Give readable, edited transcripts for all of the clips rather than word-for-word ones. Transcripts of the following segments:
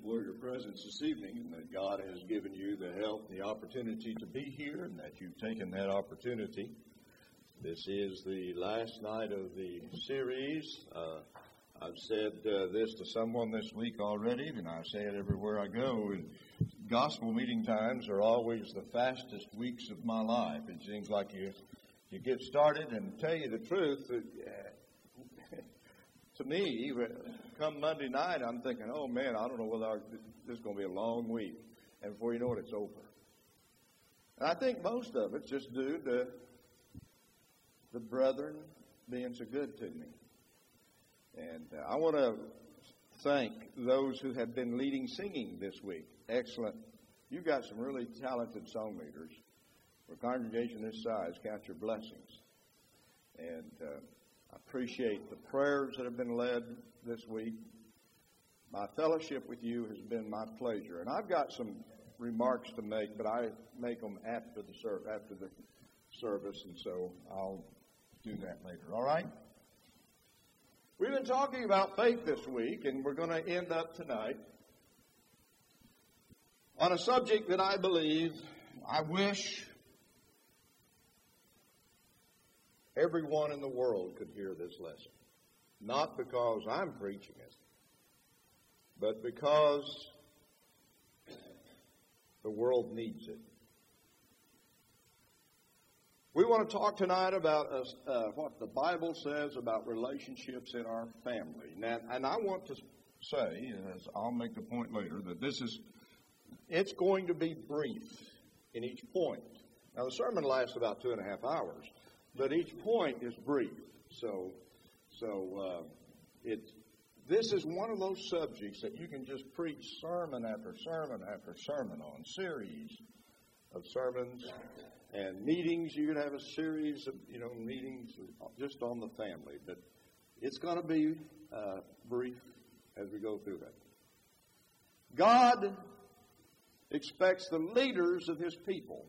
for your presence this evening, and that God has given you the health and the opportunity to be here, and that you've taken that opportunity. This is the last night of the series. I've said this to someone this week already, and I say it everywhere I go. And gospel meeting times are always the fastest weeks of my life. It seems like you get started, and to tell you the truth, to me, come Monday night, I'm thinking, oh man, I don't know whether this is going to be a long week. And before you know it, it's over. And I think most of it's just due to the brethren being so good to me. And I want to thank those who have been leading singing this week. Excellent. You've got some really talented song leaders. For a congregation this size, count your blessings. And I appreciate the prayers that have been led this week. My fellowship with you has been my pleasure. And I've got some remarks to make, but I make them after the service, and so I'll do that later. All right? We've been talking about faith this week, and we're going to end up tonight on a subject that I wish everyone in the world could hear this lesson. Not because I'm preaching it, but because the world needs it. We want to talk tonight about what the Bible says about relationships in our family. Now, and I want to say, as I'll make the point later, that it's going to be brief in each point. Now, the sermon lasts about 2.5 hours, but each point is brief. This is one of those subjects that you can just preach sermon after sermon after sermon on, series of sermons and meetings. You're going to have a series of meetings just on the family, but it's going to be brief as we go through that. God expects the leaders of His people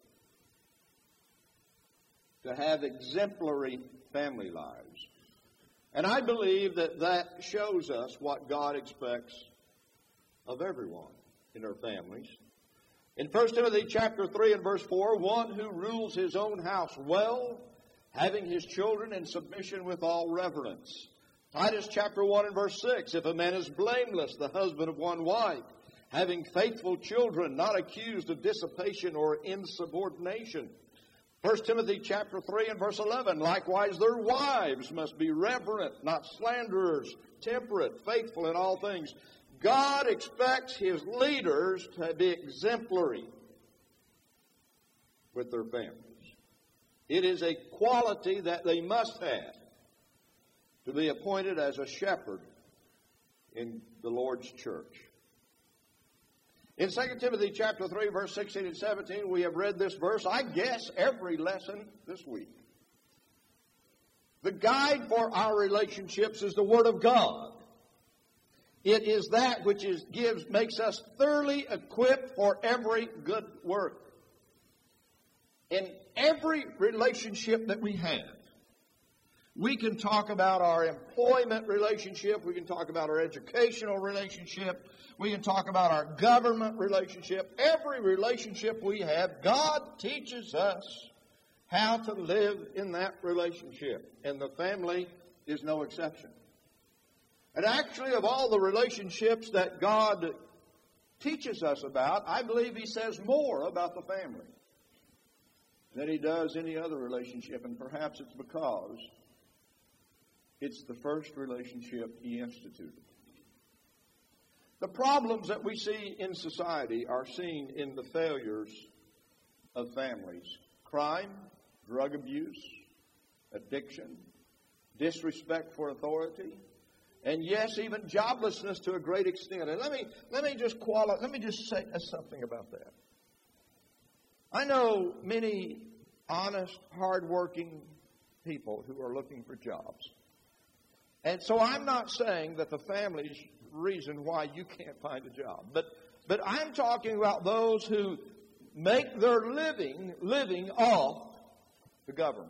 to have exemplary family lives. And I believe that shows us what God expects of everyone in their families. In 1 Timothy chapter 3 and verse 4, one who rules his own house well, having his children in submission with all reverence. Titus chapter 1 and verse 6, if a man is blameless, the husband of one wife, having faithful children, not accused of dissipation or insubordination. 1 Timothy chapter 3 and verse 11, likewise their wives must be reverent, not slanderers, temperate, faithful in all things. God expects His leaders to be exemplary with their families. It is a quality that they must have to be appointed as a shepherd in the Lord's church. In 2 Timothy chapter 3, verse 16 and 17, we have read this verse, I guess, every lesson this week. The guide for our relationships is the Word of God. It is that which makes us thoroughly equipped for every good work. In every relationship that we have, we can talk about our employment relationship, we can talk about our educational relationship, we can talk about our government relationship. Every relationship we have, God teaches us how to live in that relationship. And the family is no exception. And actually, of all the relationships that God teaches us about, I believe He says more about the family than He does any other relationship. And perhaps it's because it's the first relationship He instituted. The problems that we see in society are seen in the failures of families. Crime, drug abuse, addiction, disrespect for authority, and yes, even joblessness to a great extent. And let me just say something about that. I know many honest, hardworking people who are looking for jobs. And so I'm not saying that the family's reason why you can't find a job. But I'm talking about those who make their living off the government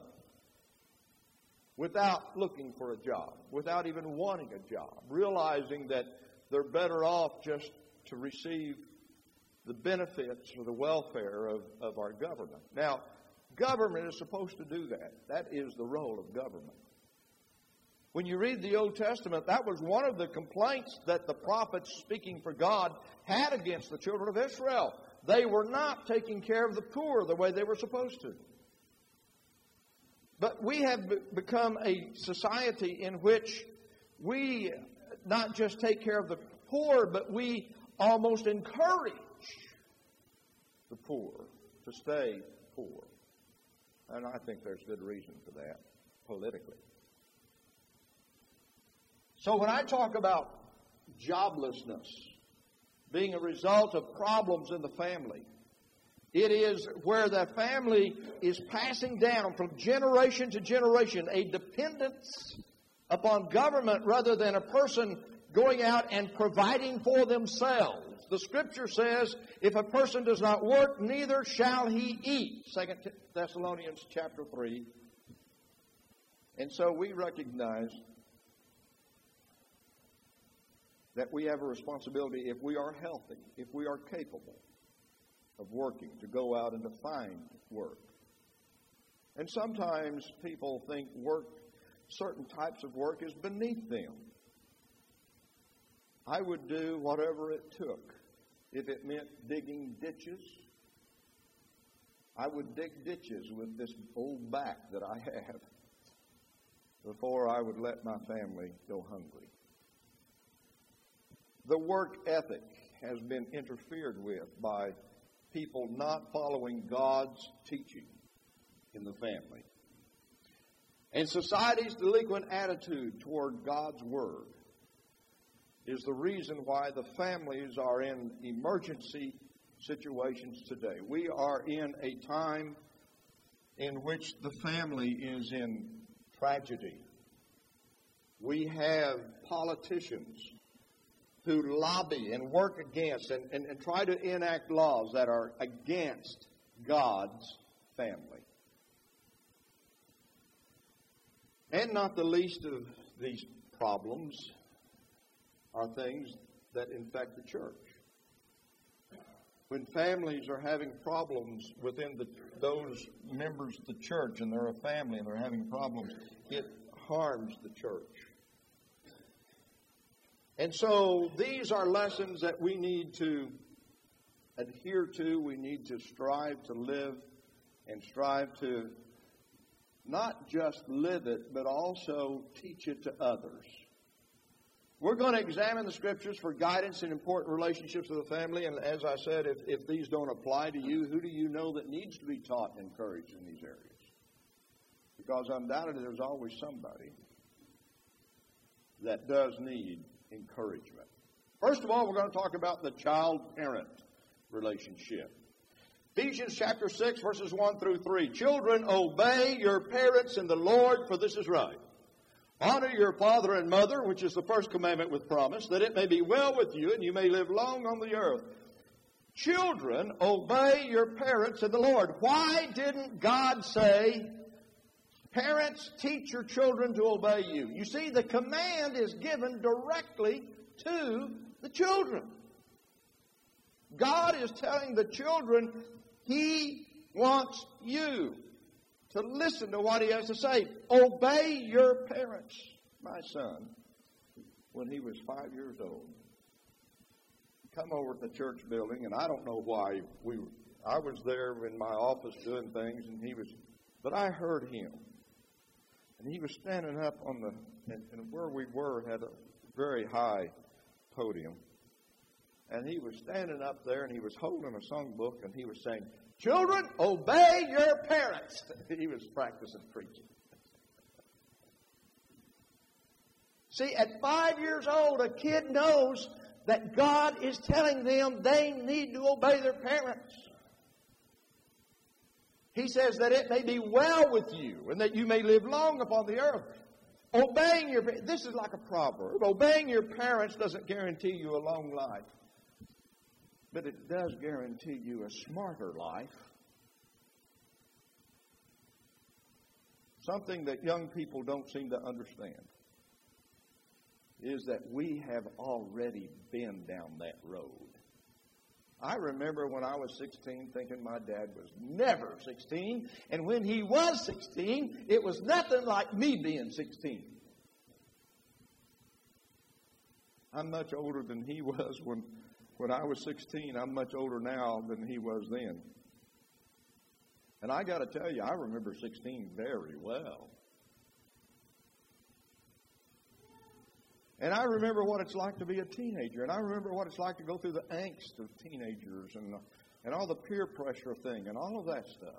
without looking for a job, without even wanting a job, realizing that they're better off just to receive the benefits or the welfare of our government. Now, government is supposed to do that. That is the role of government. When you read the Old Testament, that was one of the complaints that the prophets speaking for God had against the children of Israel. They were not taking care of the poor the way they were supposed to. But we have become a society in which we not just take care of the poor, but we almost encourage the poor to stay poor. And I think there's good reason for that politically. So when I talk about joblessness being a result of problems in the family, it is where the family is passing down from generation to generation a dependence upon government rather than a person going out and providing for themselves. The Scripture says, if a person does not work, neither shall he eat. 2 Thessalonians chapter 3. And so we recognize that we have a responsibility, if we are healthy, if we are capable of working, to go out and to find work. And sometimes people think certain types of work is beneath them. I would do whatever it took. If it meant digging ditches, I would dig ditches with this old back that I have before I would let my family go hungry. The work ethic has been interfered with by people not following God's teaching in the family. And society's delinquent attitude toward God's Word is the reason why the families are in emergency situations today. We are in a time in which the family is in tragedy. We have politicians who lobby and work against and try to enact laws that are against God's family. And not the least of these problems are things that infect the church. When families are having problems within those members of the church, and they're a family and they're having problems, it harms the church. And so these are lessons that we need to adhere to. We need to strive to live and strive to not just live it, but also teach it to others. We're going to examine the Scriptures for guidance in important relationships of the family. And as I said, if these don't apply to you, who do you know that needs to be taught and encouraged in these areas? Because undoubtedly there's always somebody that does need encouragement. First of all, we're going to talk about the child-parent relationship. Ephesians chapter 6, verses 1 through 3. Children, obey your parents in the Lord, for this is right. Honor your father and mother, which is the first commandment with promise, that it may be well with you and you may live long on the earth. Children, obey your parents in the Lord. Why didn't God say, parents, teach your children to obey you? You see, the command is given directly to the children. God is telling the children He wants you to listen to what He has to say. Obey your parents. My son, when he was 5 years old, come over to the church building, and I don't know why I was there in my office doing things, but I heard him. And he was standing up and where we were had a very high podium. And he was standing up there and he was holding a songbook and he was saying, children, obey your parents. He was practicing preaching. See, at 5 years old, a kid knows that God is telling them they need to obey their parents. He says that it may be well with you and that you may live long upon the earth. Obeying your parents, this is like a proverb. Obeying your parents doesn't guarantee you a long life. But it does guarantee you a smarter life. Something that young people don't seem to understand is that we have already been down that road. I remember when I was 16 thinking my dad was never 16. And when he was 16, it was nothing like me being 16. I'm much older than he was when I was 16. I'm much older now than he was then. And I got to tell you, I remember 16 very well. And I remember what it's like to be a teenager. And I remember what it's like to go through the angst of teenagers and all the peer pressure thing and all of that stuff.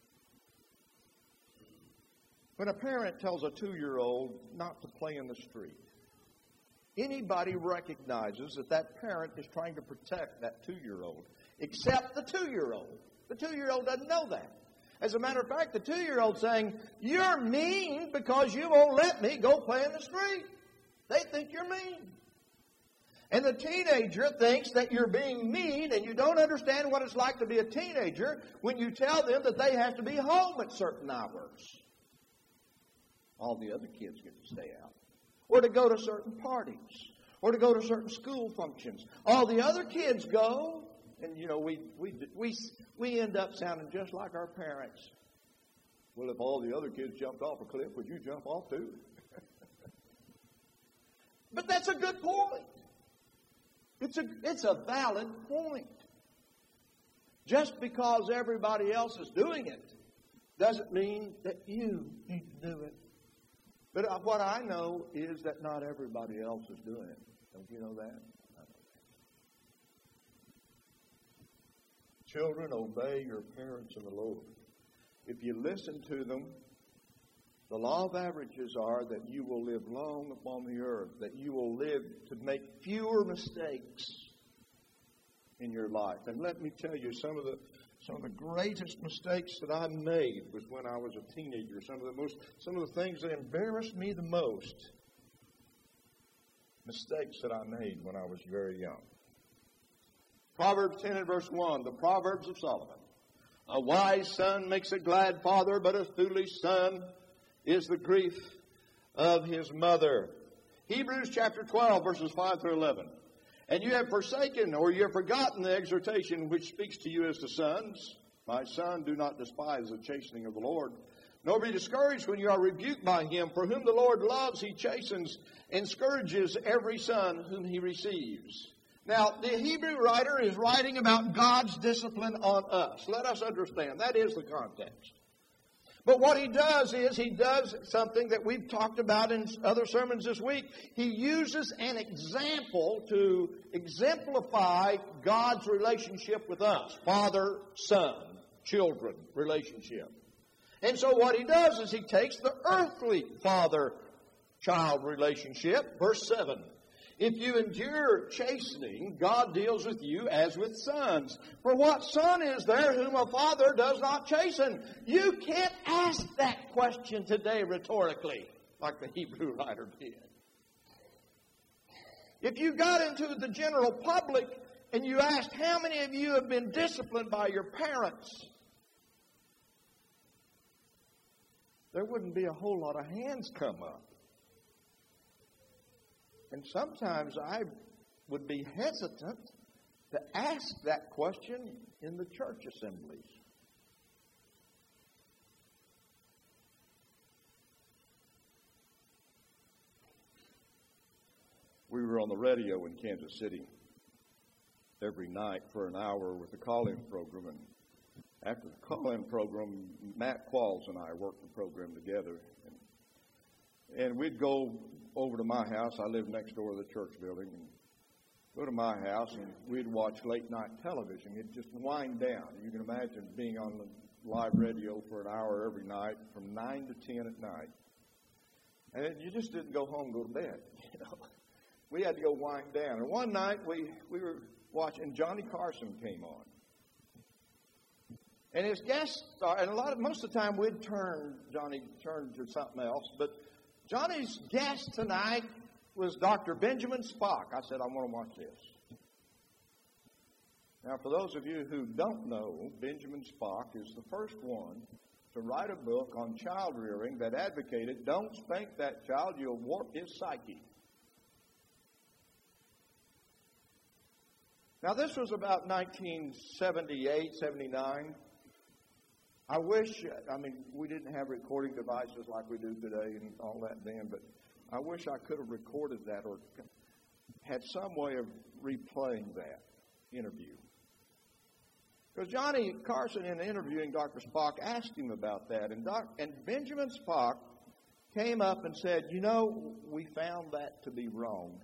When a parent tells a 2-year-old not to play in the street, anybody recognizes that that parent is trying to protect that 2-year-old, except the 2-year-old. The 2-year-old doesn't know that. As a matter of fact, the 2-year-old saying, "You're mean because you won't let me go play in the street." They think you're mean. And the teenager thinks that you're being mean, and you don't understand what it's like to be a teenager when you tell them that they have to be home at certain hours. All the other kids get to stay out. Or to go to certain parties. Or to go to certain school functions. All the other kids go, and you know, we end up sounding just like our parents. Well, if all the other kids jumped off a cliff, would you jump off too? But that's a good point. It's a valid point. Just because everybody else is doing it doesn't mean that you need to do it. But what I know is that not everybody else is doing it. Don't you know that? I know that. Children, obey your parents in the Lord. If you listen to them, the law of averages are that you will live long upon the earth, that you will live to make fewer mistakes in your life. And let me tell you, some of the greatest mistakes that I made was when I was a teenager. Some of the things that embarrassed me the most, mistakes that I made when I was very young. Proverbs 10 and verse 1, the Proverbs of Solomon. A wise son makes a glad father, but a foolish son is the grief of his mother. Hebrews chapter 12, verses 5 through 11. And you have forsaken, or you have forgotten the exhortation which speaks to you as to sons. My son, do not despise the chastening of the Lord, nor be discouraged when you are rebuked by him. For whom the Lord loves, he chastens and scourges every son whom he receives. Now, the Hebrew writer is writing about God's discipline on us. Let us understand. That is the context. But what he does is he does something that we've talked about in other sermons this week. He uses an example to exemplify God's relationship with us. Father, son, children relationship. And so what he does is he takes the earthly father-child relationship, verse 7. If you endure chastening, God deals with you as with sons. For what son is there whom a father does not chasten? You can't ask that question today rhetorically, like the Hebrew writer did. If you got into the general public and you asked how many of you have been disciplined by your parents, there wouldn't be a whole lot of hands come up. And sometimes I would be hesitant to ask that question in the church assemblies. We were on the radio in Kansas City every night for an hour with the call-in program. And after the call-in program, Matt Qualls and I worked the program together. And we'd go over to my house. I live next door to the church building. And go to my house, and we'd watch late-night television. It'd just wind down. You can imagine being on the live radio for an hour every night from 9 to 10 at night. And you just didn't go home and go to bed, you know. We had to go wind down. And one night we were watching, Johnny Carson came on. And his guest star, and most of the time Johnny turned to something else, but Johnny's guest tonight was Dr. Benjamin Spock. I said, I want to watch this. Now, for those of you who don't know, Benjamin Spock is the first one to write a book on child rearing that advocated, don't spank that child, you'll warp his psyche. Now, this was about 1978, 79. I wish, we didn't have recording devices like we do today and all that then, but I wish I could have recorded that or had some way of replaying that interview. Because Johnny Carson, in interviewing Dr. Spock, asked him about that. And Benjamin Spock came up and said, we found that to be wrong.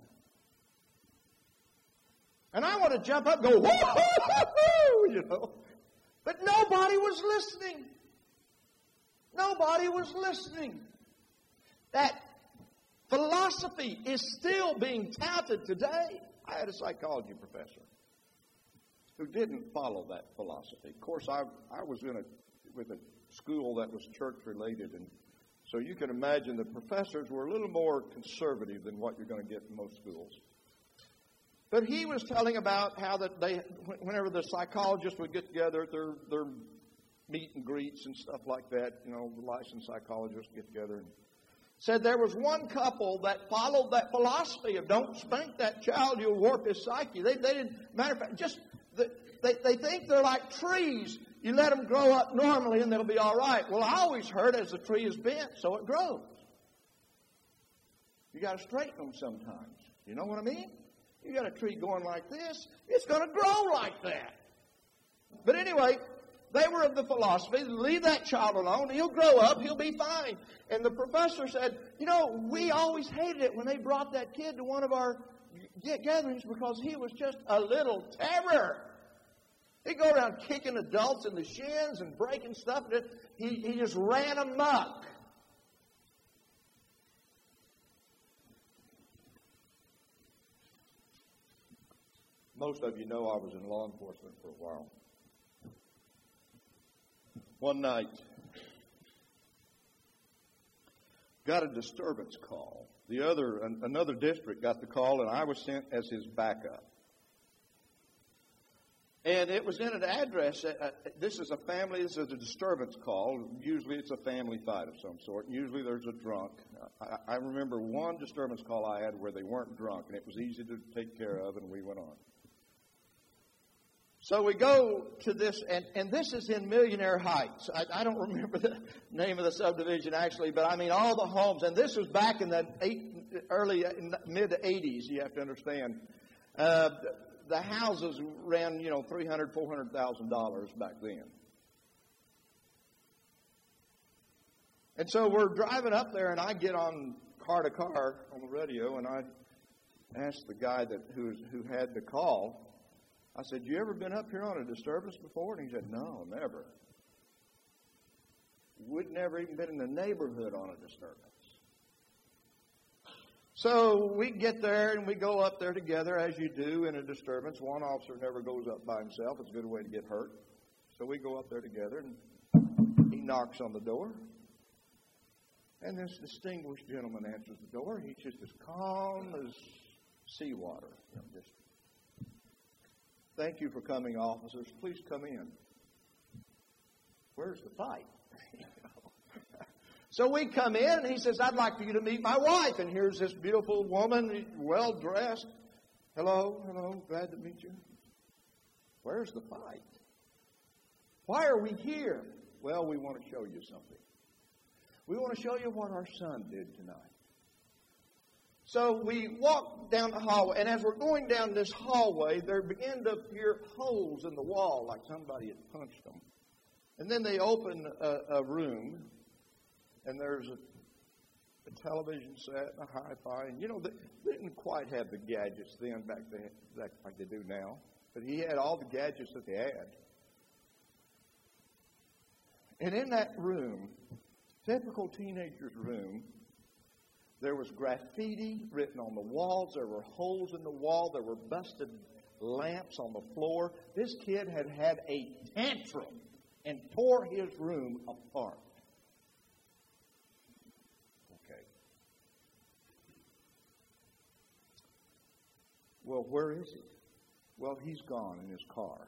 And I want to jump up and go, whoa, But nobody was listening. Nobody was listening. That philosophy is still being touted today. I had a psychology professor who didn't follow that philosophy. Of course, I was with a school that was church-related, and so you can imagine the professors were a little more conservative than what you're going to get in most schools. But he was telling about how that whenever the psychologists would get together at their meet and greets and stuff like that, the licensed psychologists get together and said there was one couple that followed that philosophy of don't spank that child, you'll warp his psyche. They didn't, matter of fact, they think they're like trees. You let them grow up normally and they'll be all right. Well, I always heard as the tree is bent, so it grows. You got to straighten them sometimes. You know what I mean? You got a tree going like this, it's going to grow like that. But anyway, they were of the philosophy, leave that child alone, he'll grow up, he'll be fine. And the professor said, we always hated it when they brought that kid to one of our gatherings because he was just a little terror. He'd go around kicking adults in the shins and breaking stuff. He just ran amok. Most of you know I was in law enforcement for a while. One night, got a disturbance call. Another district got the call, and I was sent as his backup. And it was in an address. This is a disturbance call. Usually it's a family fight of some sort. Usually there's a drunk. I remember one disturbance call I had where they weren't drunk, and it was easy to take care of, and we went on. So we go to this, and this is in Millionaire Heights. I don't remember the name of the subdivision actually, but all the homes, and this was back in the mid-'80s, you have to understand. The houses ran, $300,000, $400,000 back then. And so we're driving up there, and I get on car to car on the radio, and I asked the guy who had the call. I said, "You ever been up here on a disturbance before?" And he said, "No, never. We'd never even been in the neighborhood on a disturbance." So we get there and we go up there together, as you do in a disturbance. One officer never goes up by himself. It's a good way to get hurt. So we go up there together, and he knocks on the door. And this distinguished gentleman answers the door. He's just as calm as seawater. Just, "Thank you for coming, officers. Please come in." Where's the fight? So we come in, and he says, "I'd like for you to meet my wife." And here's this beautiful woman, well-dressed. Hello, glad to meet you. Where's the fight? Why are we here? Well, we want to show you something. We want to show you what our son did tonight. So we walk down the hallway, and as we're going down this hallway, there begin to appear holes in the wall like somebody had punched them. And then they open a room, and there's a television set and a hi-fi. And, they didn't quite have the gadgets then back then like they do now. But he had all the gadgets that they had. And in that room, typical teenager's room, there was graffiti written on the walls. There were holes in the wall. There were busted lamps on the floor. This kid had had a tantrum and tore his room apart. Okay. Well, where is he? Well, he's gone in his car.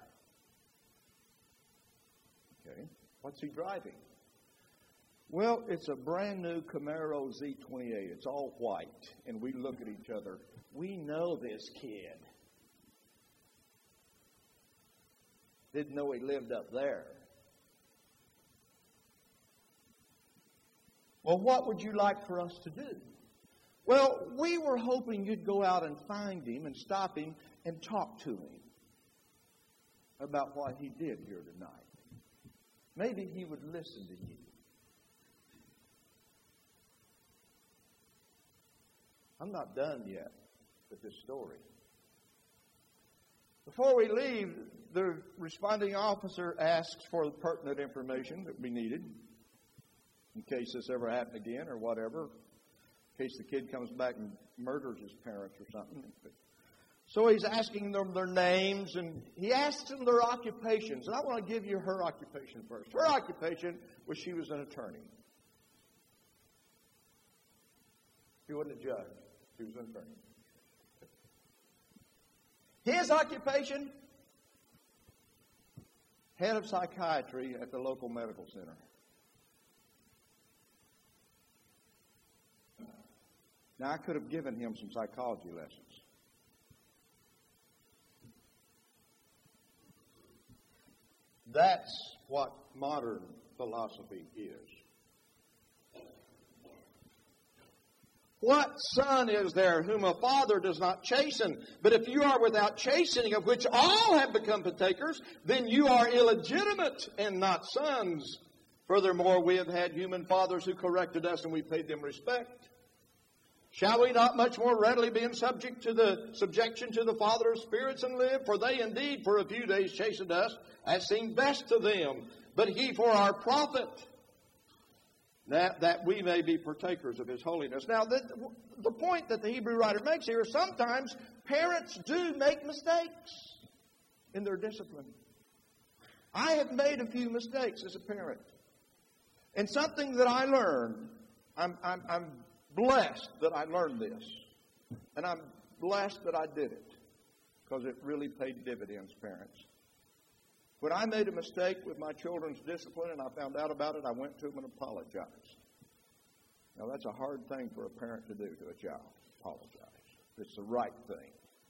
Okay. What's he driving? Well, it's a brand new Camaro Z28. It's all white. And we look at each other. We know this kid. Didn't know he lived up there. Well, what would you like for us to do? Well, we were hoping you'd go out and find him and stop him and talk to him about what he did here tonight. Maybe he would listen to you. I'm not done yet with this story. Before we leave, the responding officer asks for the pertinent information that we needed in case this ever happened again or whatever, in case the kid comes back and murders his parents or something. So he's asking them their names, and he asks them their occupations. And I want to give you her occupation first. Her occupation was she was an attorney. She wasn't a judge. She was an attorney. His occupation, head of psychiatry at the local medical center. Now, I could have given him some psychology lessons. That's what modern philosophy is. What son is there whom a father does not chasten? But if you are without chastening, of which all have become partakers, then you are illegitimate and not sons. Furthermore, we have had human fathers who corrected us, and we paid them respect. Shall we not much more readily be in subjection to the Father of spirits and live? For they indeed for a few days chastened us, as seemed best to them, but he for our profit, that we may be partakers of his holiness. Now, the point that the Hebrew writer makes here is sometimes parents do make mistakes in their discipline. I have made a few mistakes as a parent. And something that I learned, I'm blessed that I learned this. And I'm blessed that I did it. Because it really paid dividends, parents. When I made a mistake with my children's discipline and I found out about it, I went to them and apologized. Now, that's a hard thing for a parent to do to a child. Apologize. It's the right thing.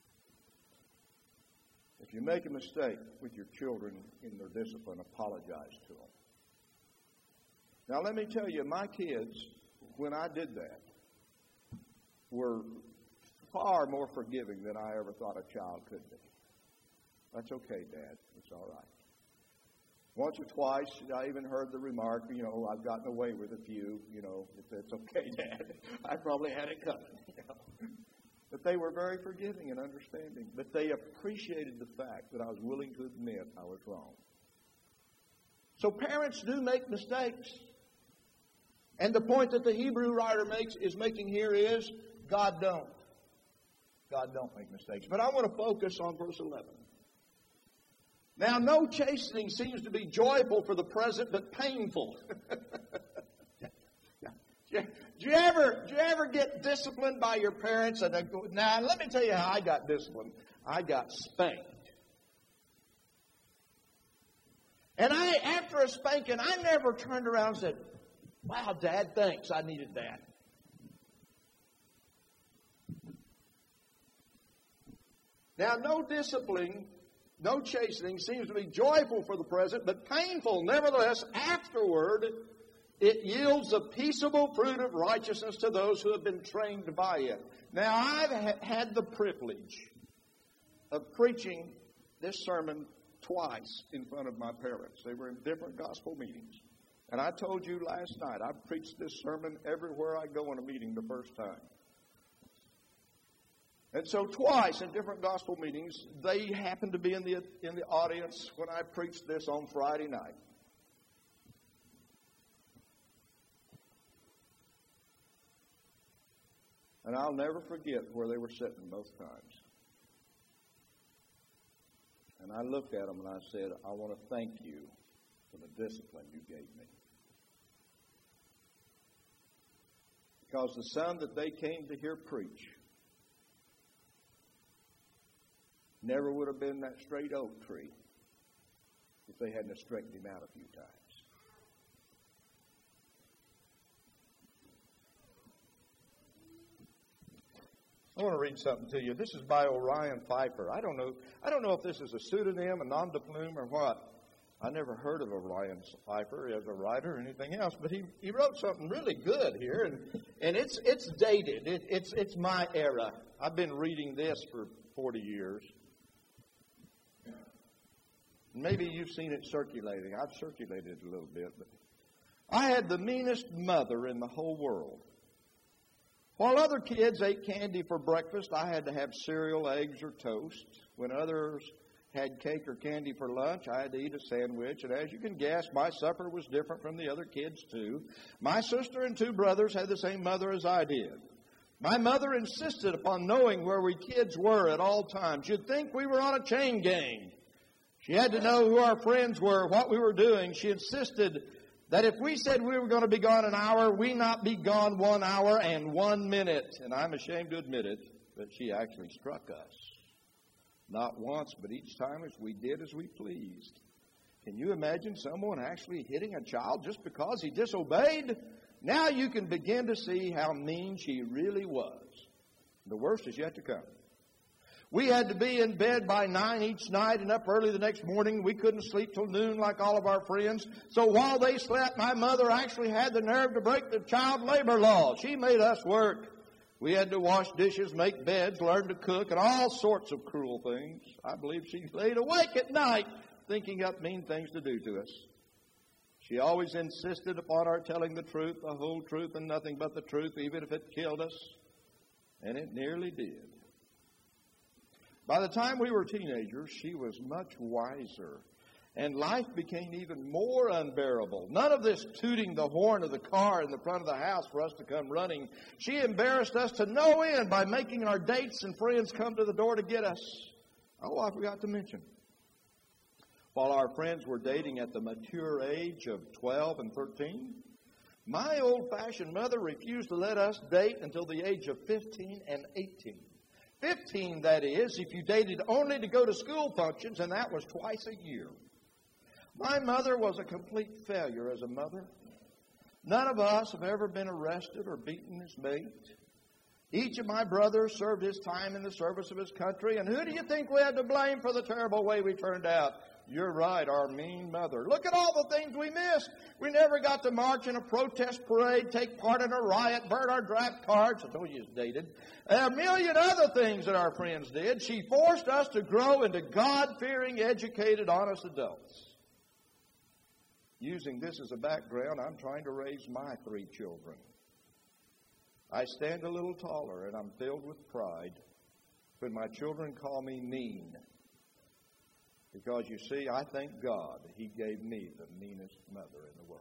If you make a mistake with your children in their discipline, apologize to them. Now, let me tell you, my kids, when I did that, were far more forgiving than I ever thought a child could be. That's okay, Dad. It's all right. Once or twice, I even heard the remark, I've gotten away with a few, it's okay, Dad. I probably had it coming. But they were very forgiving and understanding. But they appreciated the fact that I was willing to admit I was wrong. So parents do make mistakes. And the point that the Hebrew writer is making here is, God don't. God don't make mistakes. But I want to focus on verse 11. Now, no chastening seems to be joyful for the present, but painful. Do you ever get disciplined by your parents? And now, let me tell you how I got disciplined. I got spanked. And after a spanking, I never turned around and said, "Wow, Dad, thanks. I needed that." Now, no discipline, no chastening seems to be joyful for the present, but painful. Nevertheless, afterward, it yields a peaceable fruit of righteousness to those who have been trained by it. Now, I've had the privilege of preaching this sermon twice in front of my parents. They were in different gospel meetings. And I told you last night, I've preached this sermon everywhere I go in a meeting the first time. And so twice in different gospel meetings, they happened to be in the audience when I preached this on Friday night. And I'll never forget where they were sitting both times. And I looked at them and I said, "I want to thank you for the discipline you gave me." Because the son that they came to hear preach never would have been that straight oak tree if they hadn't straightened him out a few times. I want to read something to you. This is by Orion Pfeiffer. I don't know if this is a pseudonym, a nom de plume, or what. I never heard of Orion Pfeiffer as a writer or anything else, but he wrote something really good here, and it's dated. It's my era. I've been reading this for 40 years. Maybe you've seen it circulating. I've circulated it a little bit. But I had the meanest mother in the whole world. While other kids ate candy for breakfast, I had to have cereal, eggs, or toast. When others had cake or candy for lunch, I had to eat a sandwich. And as you can guess, my supper was different from the other kids' too. My sister and 2 brothers had the same mother as I did. My mother insisted upon knowing where we kids were at all times. You'd think we were on a chain gang. She had to know who our friends were, what we were doing. She insisted that if we said we were going to be gone an hour, we not be gone 1 hour and 1 minute. And I'm ashamed to admit it, but she actually struck us. Not once, but each time as we did as we pleased. Can you imagine someone actually hitting a child just because he disobeyed? Now you can begin to see how mean she really was. The worst is yet to come. We had to be in bed by 9 each night and up early the next morning. We couldn't sleep till noon like all of our friends. So while they slept, my mother actually had the nerve to break the child labor law. She made us work. We had to wash dishes, make beds, learn to cook, and all sorts of cruel things. I believe she laid awake at night thinking up mean things to do to us. She always insisted upon our telling the truth, the whole truth, and nothing but the truth, even if it killed us. And it nearly did. By the time we were teenagers, she was much wiser, and life became even more unbearable. None of this tooting the horn of the car in the front of the house for us to come running. She embarrassed us to no end by making our dates and friends come to the door to get us. Oh, I forgot to mention. While our friends were dating at the mature age of 12 and 13, my old-fashioned mother refused to let us date until the age of 15 and 18. 15, that is, if you dated only to go to school functions, and that was twice a year. My mother was a complete failure as a mother. None of us have ever been arrested or beaten as mate. Each of my brothers served his time in the service of his country, and who do you think we had to blame for the terrible way we turned out? You're right, our mean mother. Look at all the things we missed. We never got to march in a protest parade, take part in a riot, burn our draft cards. I told you it's dated. And a million other things that our friends did. She forced us to grow into God-fearing, educated, honest adults. Using this as a background, I'm trying to raise my 3 children. I stand a little taller, and I'm filled with pride when my children call me mean. Because, you see, I thank God that He gave me the meanest mother in the world.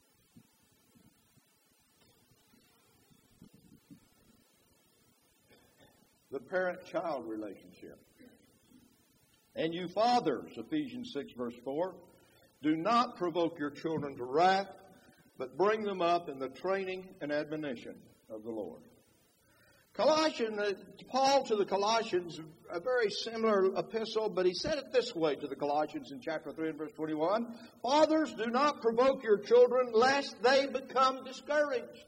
The parent-child relationship. And you fathers, Ephesians 6, verse 4, do not provoke your children to wrath, but bring them up in the training and admonition of the Lord. Paul to the Colossians, a very similar epistle, but he said it this way to the Colossians in chapter 3 and verse 21. Fathers, do not provoke your children lest they become discouraged.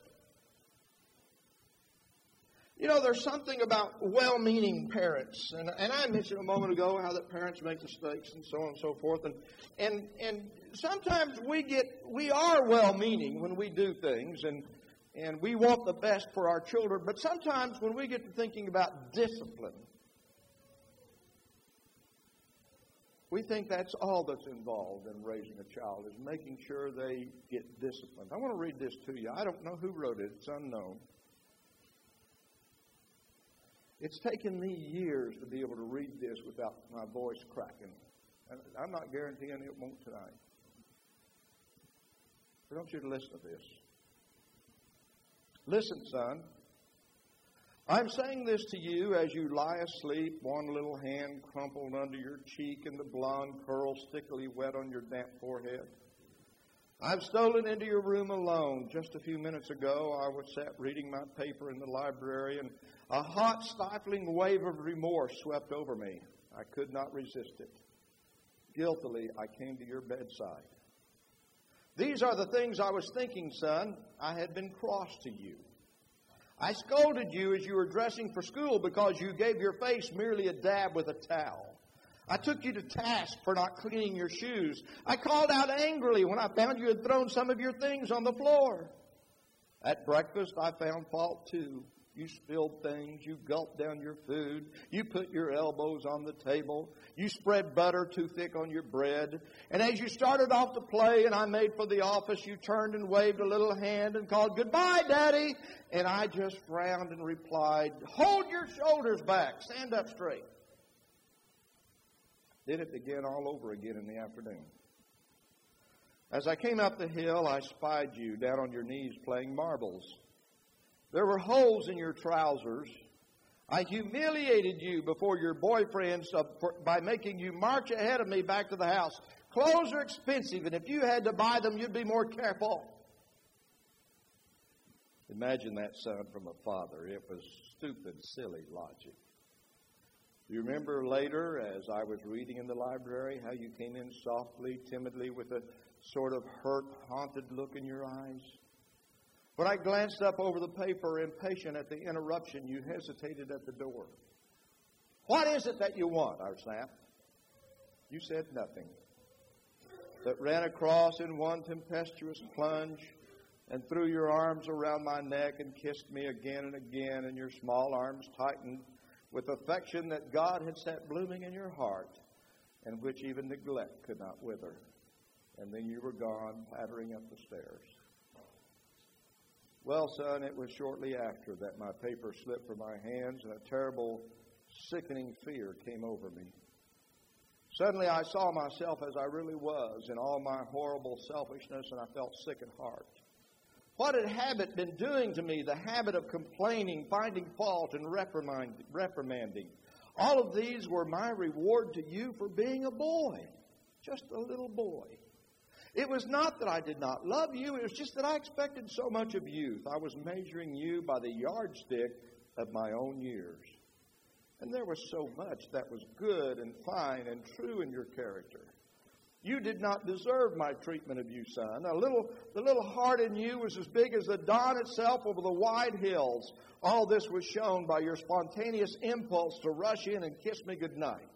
You know, there's something about well-meaning parents. And I mentioned a moment ago how that parents make mistakes and so on and so forth. And sometimes we are well-meaning when we do things, and we want the best for our children. But sometimes when we get to thinking about discipline, we think that's all that's involved in raising a child, is making sure they get disciplined. I want to read this to you. I don't know who wrote it. It's unknown. It's taken me years to be able to read this without my voice cracking. And I'm not guaranteeing it won't tonight. I want you to listen to this. Listen, son. I'm saying this to you as you lie asleep, one little hand crumpled under your cheek and the blonde curl stickily wet on your damp forehead. I've stolen into your room alone. Just a few minutes ago, I was sat reading my paper in the library, and a hot, stifling wave of remorse swept over me. I could not resist it. Guiltily, I came to your bedside. These are the things I was thinking, son. I had been cross to you. I scolded you as you were dressing for school because you gave your face merely a dab with a towel. I took you to task for not cleaning your shoes. I called out angrily when I found you had thrown some of your things on the floor. At breakfast, I found fault too. You spilled things. You gulped down your food. You put your elbows on the table. You spread butter too thick on your bread. And as you started off to play and I made for the office, you turned and waved a little hand and called, "Goodbye, Daddy." And I just frowned and replied, "Hold your shoulders back. Stand up straight." Then it began all over again in the afternoon. As I came up the hill, I spied you down on your knees playing marbles. There were holes in your trousers. I humiliated you before your boyfriends by making you march ahead of me back to the house. Clothes are expensive, and if you had to buy them, you'd be more careful. Imagine that, son, from a father. It was stupid, silly logic. Do you remember later, as I was reading in the library, how you came in softly, timidly, with a sort of hurt, haunted look in your eyes? When I glanced up over the paper, impatient at the interruption, you hesitated at the door. "What is it that you want?" I snapped. You said nothing, but ran across in one tempestuous plunge and threw your arms around my neck and kissed me again and again, and your small arms tightened with affection that God had set blooming in your heart and which even neglect could not wither. And then you were gone, pattering up the stairs. Well, son, it was shortly after that my paper slipped from my hands and a terrible, sickening fear came over me. Suddenly I saw myself as I really was in all my horrible selfishness, and I felt sick at heart. What had habit been doing to me? The habit of complaining, finding fault, and reprimanding. All of these were my reward to you for being a boy, just a little boy. It was not that I did not love you. It was just that I expected so much of youth. I was measuring you by the yardstick of my own years. And there was so much that was good and fine and true in your character. You did not deserve my treatment of you, son. The little heart in you was as big as the dawn itself over the wide hills. All this was shown by your spontaneous impulse to rush in and kiss me goodnight.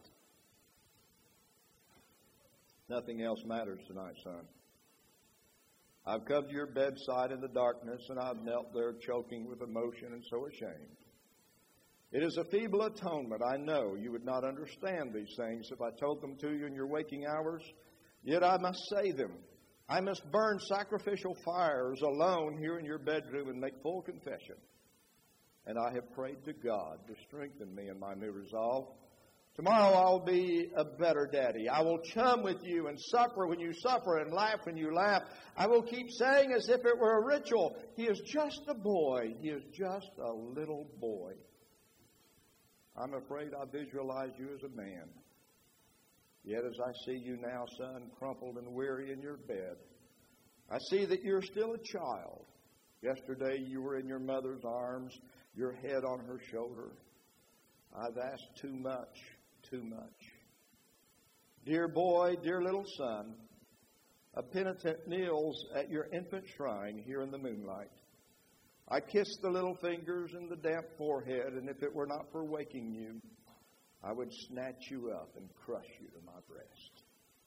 Nothing else matters tonight, son. I've come to your bedside in the darkness, and I've knelt there choking with emotion and so ashamed. It is a feeble atonement. I know you would not understand these things if I told them to you in your waking hours. Yet I must say them. I must burn sacrificial fires alone here in your bedroom and make full confession. And I have prayed to God to strengthen me in my new resolve. Tomorrow I'll be a better daddy. I will chum with you and suffer when you suffer and laugh when you laugh. I will keep saying as if it were a ritual, "He is just a boy. He is just a little boy." I'm afraid I visualize you as a man. Yet as I see you now, son, crumpled and weary in your bed, I see that you're still a child. Yesterday you were in your mother's arms, your head on her shoulder. I've asked too much, too much. Dear boy, dear little son, a penitent kneels at your infant shrine here in the moonlight. I kiss the little fingers and the damp forehead, and if it were not for waking you, I would snatch you up and crush you to my breast.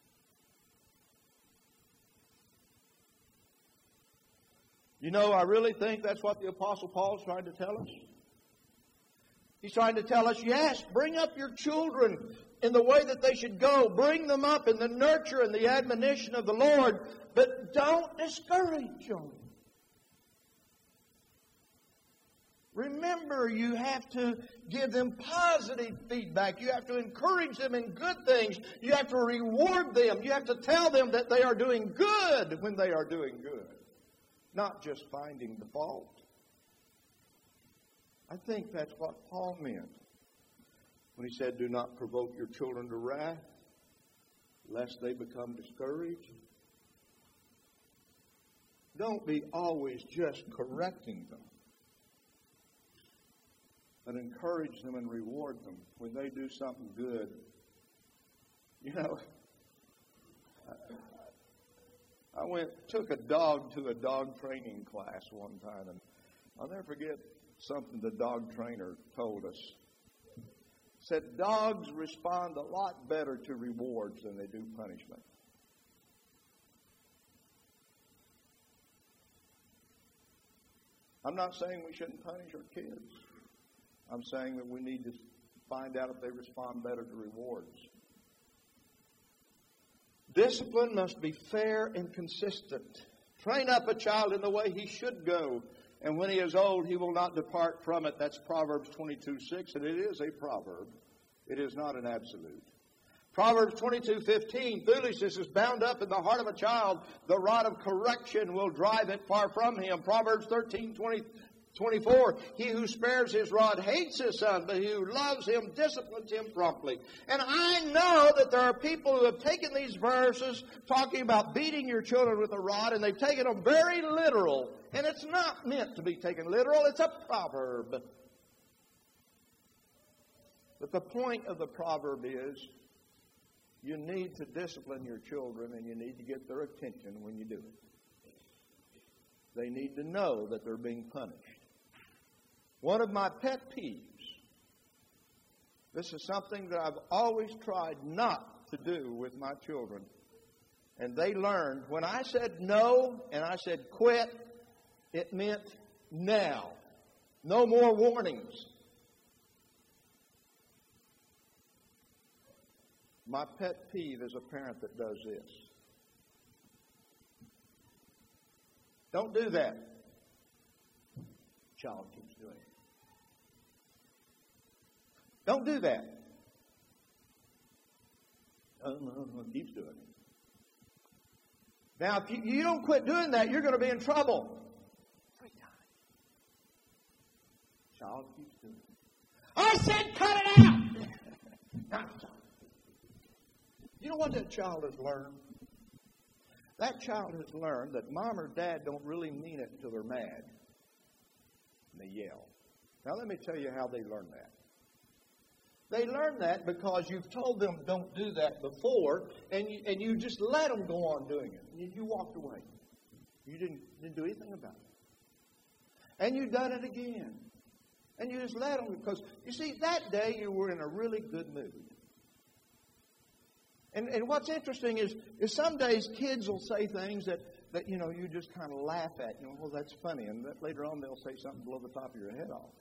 You know, I really think that's what the Apostle Paul is trying to tell us. He's trying to tell us, yes, bring up your children in the way that they should go. Bring them up in the nurture and the admonition of the Lord, but don't discourage them. Remember, you have to give them positive feedback. You have to encourage them in good things. You have to reward them. You have to tell them that they are doing good when they are doing good, not just finding the fault. I think that's what Paul meant when he said, "Do not provoke your children to wrath, lest they become discouraged." Don't be always just correcting them, but encourage them and reward them when they do something good. You know, I took a dog to a dog training class one time, and I'll never forget something the dog trainer told us. Said dogs respond a lot better to rewards than they do punishment. I'm not saying we shouldn't punish our kids. I'm saying that we need to find out if they respond better to rewards. Discipline must be fair and consistent. Train up a child in the way he should go, and when he is old, he will not depart from it. That's Proverbs 22:6, and it is a proverb. It is not an absolute. Proverbs 22:15, foolishness is bound up in the heart of a child. The rod of correction will drive it far from him. Proverbs 13:24, he who spares his rod hates his son, but he who loves him disciplines him promptly. And I know that there are people who have taken these verses talking about beating your children with a rod, and they've taken them very literal. And it's not meant to be taken literal. It's a proverb. But the point of the proverb is you need to discipline your children, and you need to get their attention when you do it. They need to know that they're being punished. One of my pet peeves, this is something that I've always tried not to do with my children, and they learned when I said no and I said quit, it meant now. No more warnings. My pet peeve is a parent that does this. Don't do that. Child keeps doing it. Don't do that. No, keeps doing it. Now, if you don't quit doing that, you're going to be in trouble. 3 times. Child keeps doing it. I said cut it out! You know what that child has learned? That child has learned that mom or dad don't really mean it until they're mad. And they yell. Now let me tell you how they learn that. They learn that because you've told them don't do that before, and you just let them go on doing it. You walked away. You didn't do anything about it. And you've done it again. And you just let them, because, you see, that day you were in a really good mood. And what's interesting is some days kids will say things that you just kind of laugh at. Well, that's funny. And later on they'll say something blow the top of your head off.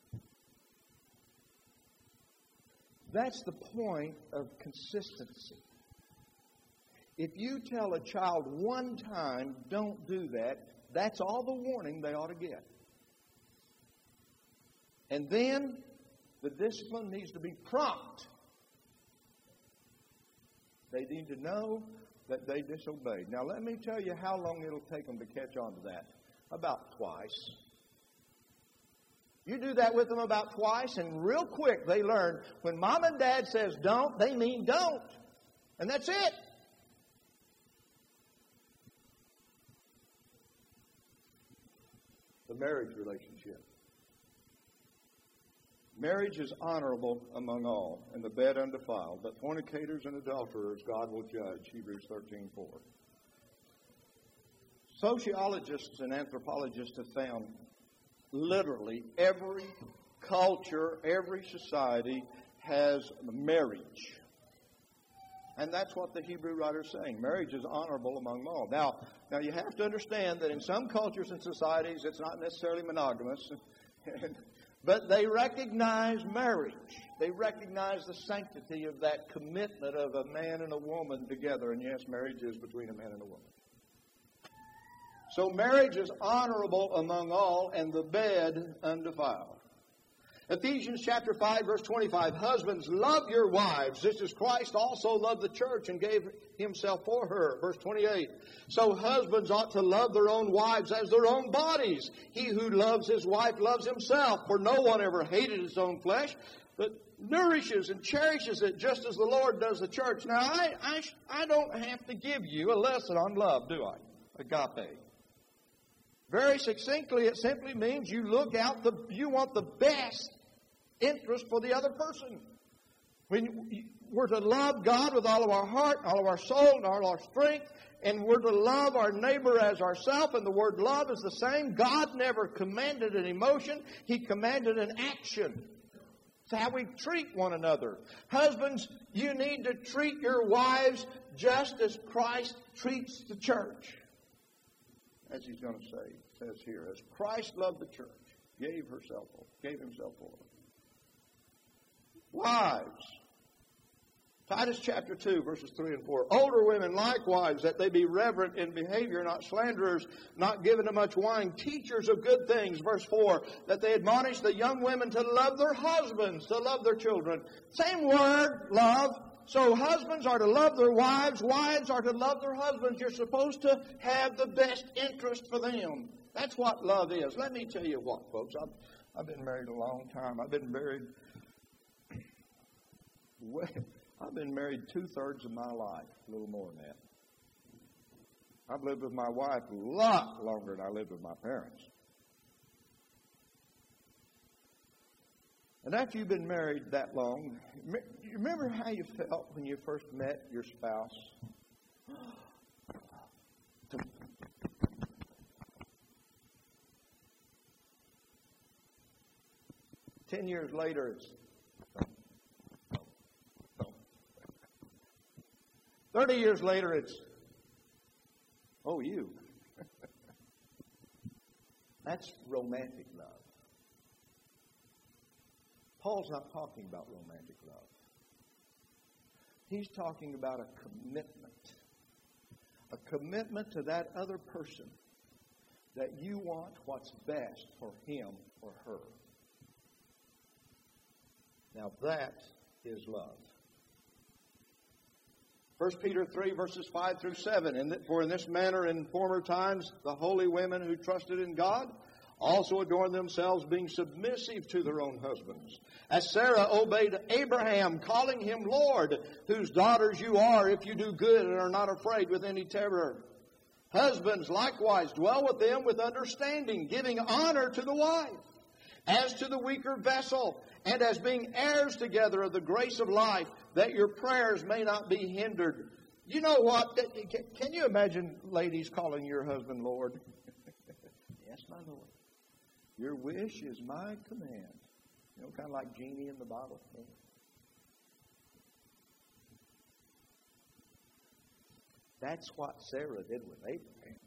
That's the point of consistency. If you tell a child one time, don't do that, that's all the warning they ought to get. And then the discipline needs to be prompt. They need to know that they disobeyed. Now, let me tell you how long it'll take them to catch on to that. About twice. You do that with them about twice, and real quick they learn when mom and dad says don't, they mean don't. And that's it. The marriage relationship. Marriage is honorable among all, and the bed undefiled, but fornicators and adulterers God will judge, Hebrews 13:4. Sociologists and anthropologists have found literally every culture, every society has marriage. And that's what the Hebrew writer is saying. Marriage is honorable among all. Now you have to understand that in some cultures and societies it's not necessarily monogamous. But they recognize marriage. They recognize the sanctity of that commitment of a man and a woman together. And yes, marriage is between a man and a woman. So marriage is honorable among all, and the bed undefiled. Ephesians chapter 5, verse 25. Husbands, love your wives, just as Christ also loved the church and gave himself for her. Verse 28. So husbands ought to love their own wives as their own bodies. He who loves his wife loves himself. For no one ever hated his own flesh, but nourishes and cherishes it just as the Lord does the church. Now, I don't have to give you a lesson on love, do I? Agape. Very succinctly, it simply means you you want the best interest for the other person. We're to love God with all of our heart, all of our soul, and all of our strength, And we're to love our neighbor as ourselves, and the word love is the same. God never commanded an emotion. He commanded an action. It's how we treat one another. Husbands, you need to treat your wives just as Christ treats the church. As he's going to say, it says here, as Christ loved the church, gave himself for her. Wives, Titus chapter 2, verses 3 and 4. Older women likewise, that they be reverent in behavior, not slanderers, not given to much wine, teachers of good things. Verse 4, that they admonish the young women to love their husbands, to love their children. Same word, love. So husbands are to love their wives are to love their husbands. You're supposed to have the best interest for them. That's what love is. Let me tell you what, folks. I've been married a long time. I've been married 2/3 of my life, a little more than that. I've lived with my wife a lot longer than I lived with my parents. And after you've been married that long, you remember how you felt when you first met your spouse? 10 years later, it's 30 years later, it's, oh, you. That's romantic love. Paul's not talking about romantic love. He's talking about a commitment to that other person, that you want what's best for him or her. Now that is love. 1 Peter 3, verses 5 through 7. For in this manner in former times the holy women who trusted in God also adorned themselves, being submissive to their own husbands. As Sarah obeyed Abraham, calling him Lord, whose daughters you are, if you do good and are not afraid with any terror. Husbands, likewise, dwell with them with understanding, giving honor to the wife, as to the weaker vessel, and as being heirs together of the grace of life, that your prayers may not be hindered. You know what? Can you imagine ladies calling your husband Lord? Yes, my Lord. Your wish is my command. You know, kind of like Genie in the bottle. That's what Sarah did with Abraham.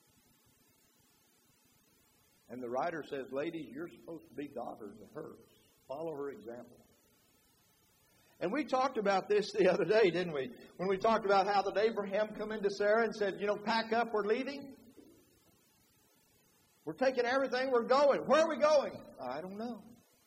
And the writer says, ladies, you're supposed to be daughters of hers. Follow her example. And we talked about this the other day, didn't we? When we talked about how did Abraham come into Sarah and said, pack up, we're leaving. We're taking everything, we're going. Where are we going? I don't know.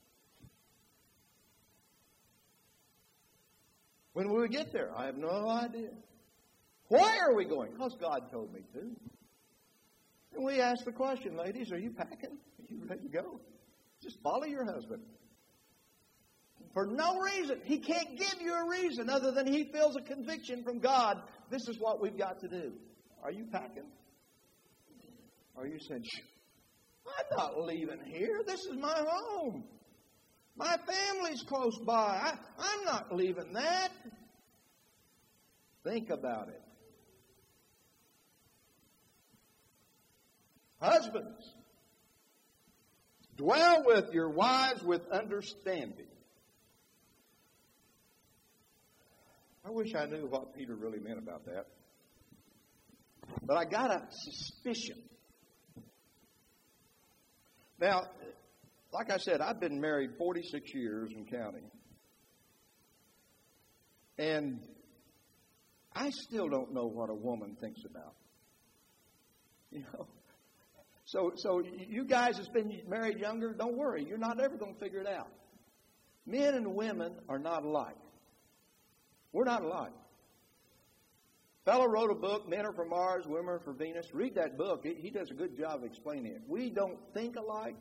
When will we get there? I have no idea. Why are we going? Because God told me to. And we ask the question, ladies, are you packing? Are you ready to go? Just follow your husband. For no reason. He can't give you a reason other than he feels a conviction from God. This is what we've got to do. Are you packing? Are you saying, I'm not leaving here. This is my home. My family's close by. I'm not leaving that. Think about it. Husbands, dwell with your wives with understanding. I wish I knew what Peter really meant about that. But I got a suspicion. Now, like I said, I've been married 46 years and counting. And I still don't know what a woman thinks about. So you guys that's been married younger, don't worry. You're not ever going to figure it out. Men and women are not alike. We're not alike. A fellow wrote a book, Men Are from Mars, Women Are from Venus. Read that book. He does a good job of explaining it. We don't think alike.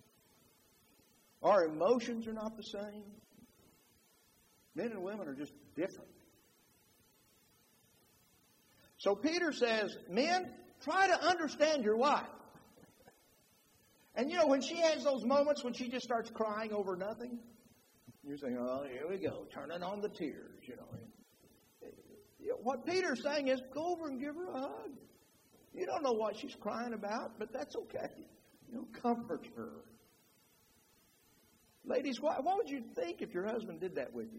Our emotions are not the same. Men and women are just different. So Peter says, men, try to understand your wife. And when she has those moments when she just starts crying over nothing, you're saying, oh, here we go, turning on the tears, what Peter's saying is, go over and give her a hug. You don't know what she's crying about, but that's okay. Comfort her. Ladies, what would you think if your husband did that with you?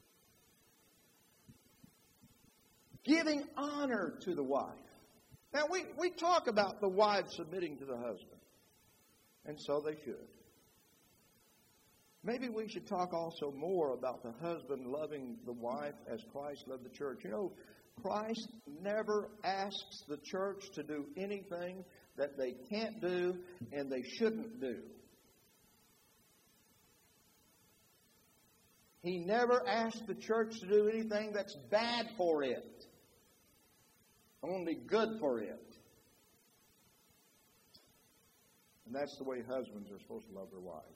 Giving honor to the wife. Now, we talk about the wife submitting to the husband, and so they should. Maybe we should talk also more about the husband loving the wife as Christ loved the church. Christ never asks the church to do anything that they can't do and they shouldn't do. He never asks the church to do anything that's bad for it. Only good for it. And that's the way husbands are supposed to love their wives.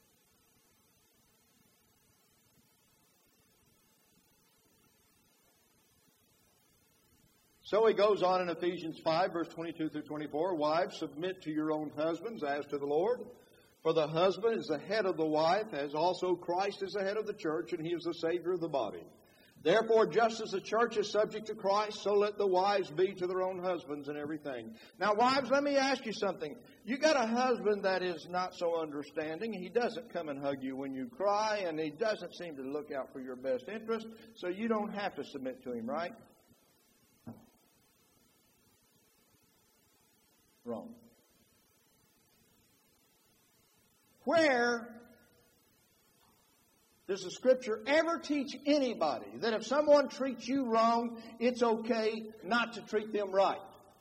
So he goes on in Ephesians 5, verse 22 through 24. Wives, submit to your own husbands as to the Lord. For the husband is the head of the wife, as also Christ is the head of the church, and he is the Savior of the body. Therefore, just as the church is subject to Christ, so let the wives be to their own husbands in everything. Now, wives, let me ask you something. You got a husband that is not so understanding. He doesn't come and hug you when you cry, and he doesn't seem to look out for your best interest, so you don't have to submit to him, right? Wrong. Where does the Scripture ever teach anybody that if someone treats you wrong, it's okay not to treat them right?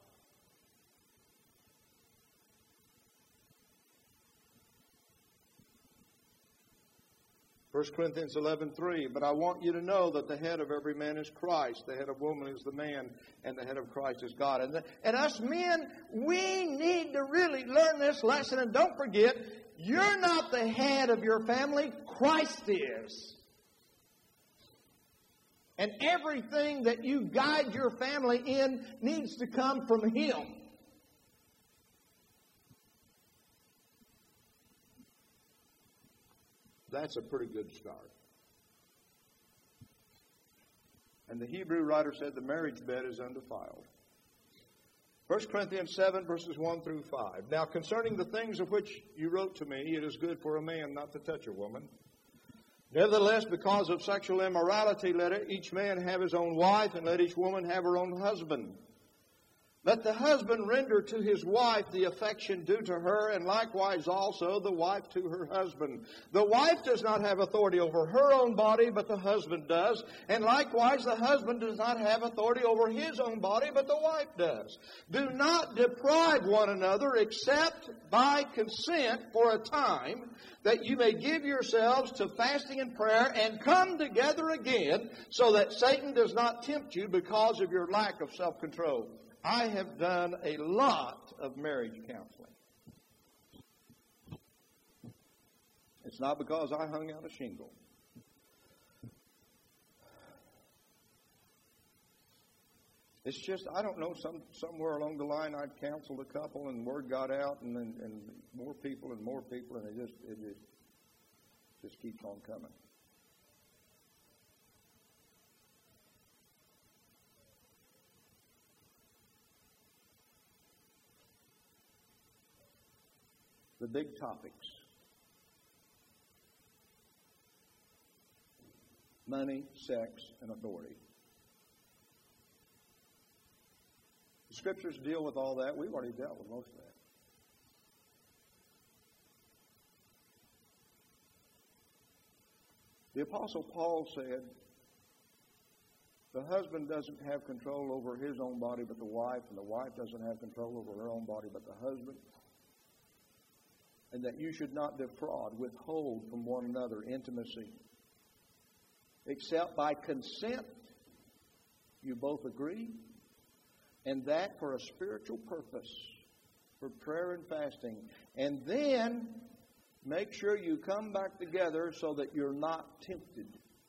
1 Corinthians 11:3, but I want you to know that the head of every man is Christ, the head of woman is the man, and the head of Christ is God. And us men, we need to really learn this lesson, and don't forget, you're not the head of your family, Christ is. And everything that you guide your family in needs to come from Him. That's a pretty good start. And the Hebrew writer said the marriage bed is undefiled. 1 Corinthians 7, verses 1 through 5. Now, concerning the things of which you wrote to me, it is good for a man not to touch a woman. Nevertheless, because of sexual immorality, let each man have his own wife, and let each woman have her own husband. Let the husband render to his wife the affection due to her, and likewise also the wife to her husband. The wife does not have authority over her own body, but the husband does. And likewise the husband does not have authority over his own body, but the wife does. Do not deprive one another except by consent for a time, that you may give yourselves to fasting and prayer and come together again, so that Satan does not tempt you because of your lack of self-control. I have done a lot of marriage counseling. It's not because I hung out a shingle. It's just, I don't know, somewhere along the line I'd counseled a couple and word got out and more people and it just keeps on coming. The big topics. Money, sex, and authority. The Scriptures deal with all that. We've already dealt with most of that. The Apostle Paul said, the husband doesn't have control over his own body but the wife, and the wife doesn't have control over her own body but the husband. And that you should not defraud, withhold from one another intimacy, except by consent you both agree, and that for a spiritual purpose, for prayer and fasting. And then make sure you come back together so that you're not tempted.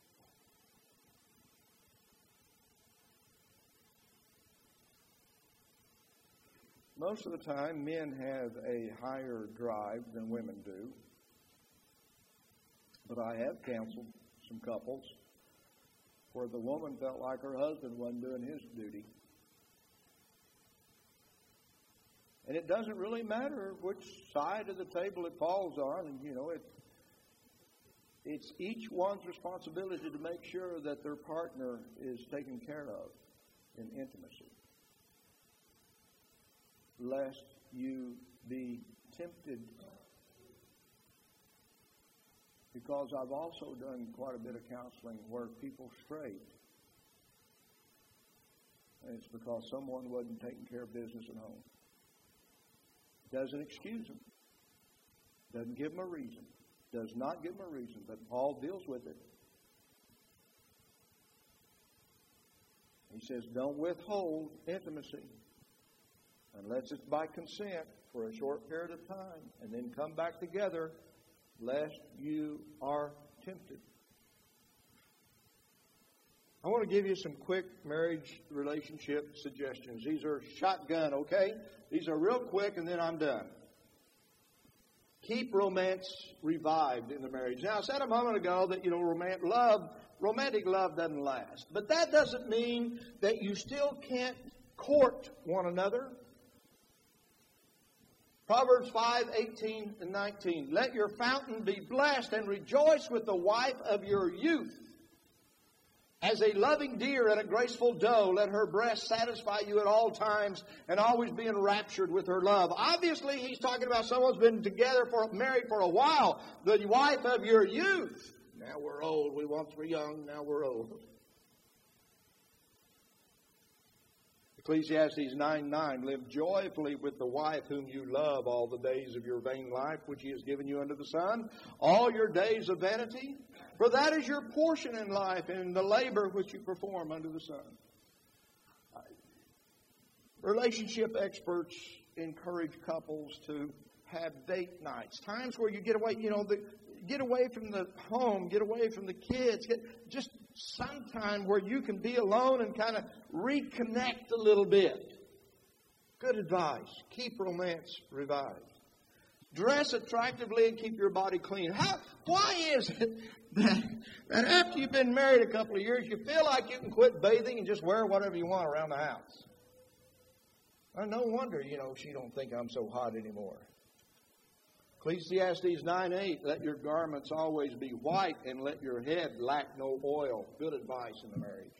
Most of the time, men have a higher drive than women do. But I have counseled some couples where the woman felt like her husband wasn't doing his duty. And it doesn't really matter which side of the table it falls on. And, it's each one's responsibility to make sure that their partner is taken care of in intimacy, lest you be tempted. Because I've also done quite a bit of counseling where people strayed. And it's because someone wasn't taking care of business at home. Doesn't excuse them. Doesn't give them a reason. Does not give them a reason. But Paul deals with it. He says, don't withhold intimacy unless it's by consent for a short period of time, and then come back together lest you are tempted. I want to give you some quick marriage relationship suggestions. These are shotgun, okay? These are real quick, and then I'm done. Keep romance revived in the marriage. Now, I said a moment ago that, romantic love doesn't last. But that doesn't mean that you still can't court one another. Proverbs 5:18 and 19. Let your fountain be blessed and rejoice with the wife of your youth. As a loving deer and a graceful doe, let her breast satisfy you at all times and always be enraptured with her love. Obviously, he's talking about someone's been married for a while. The wife of your youth. Now we're old. We once were young. Now we're old. Ecclesiastes 9:9. Live joyfully with the wife whom you love all the days of your vain life, which he has given you under the sun. All your days of vanity. For that is your portion in life and in the labor which you perform under the sun. Relationship experts encourage couples to have date nights. Times where you get away, get away from the home, get away from the kids. Just some time where you can be alone and kind of reconnect a little bit. Good advice. Keep romance revived. Dress attractively and keep your body clean. Why is it that after you've been married a couple of years, you feel like you can quit bathing and just wear whatever you want around the house? Well, no wonder, she don't think I'm so hot anymore. Ecclesiastes 9:8, let your garments always be white and let your head lack no oil. Good advice in the marriage.